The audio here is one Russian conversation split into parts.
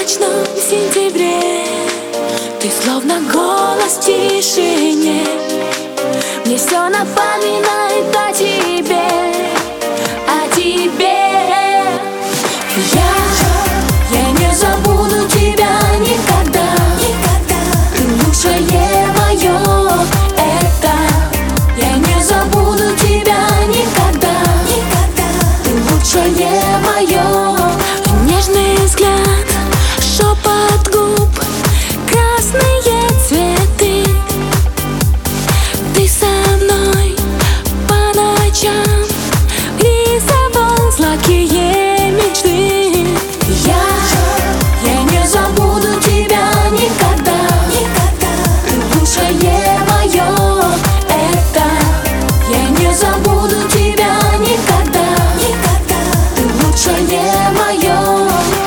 ночном сентябре. Ты словно голос в тишине, мне все напоминает о тебе, о тебе. Я не забуду тебя никогда. Ты лучшее мое, это. Я не забуду тебя никогда. Ты лучшее мое. Нежный взгляд, шепот губ, красные цветы. Ты со мной по ночам рисовал сладкие мечты. Я не забуду тебя никогда. Ты лучшее мое, это. Я не забуду тебя никогда. Ты лучшее мое.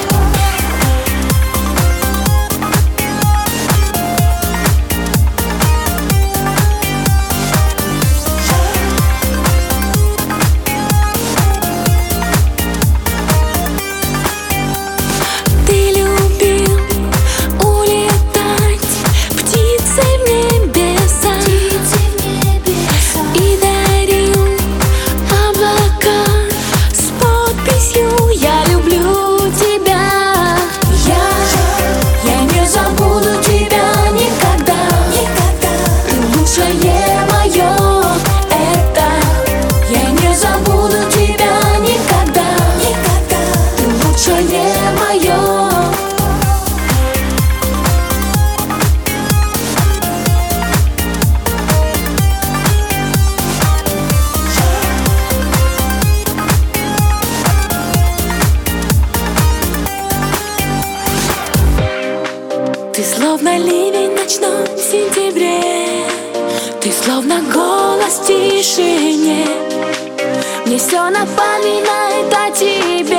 Ты словно ливень в ночном сентябре. Ты словно голос в тишине, мне все напоминает о тебе.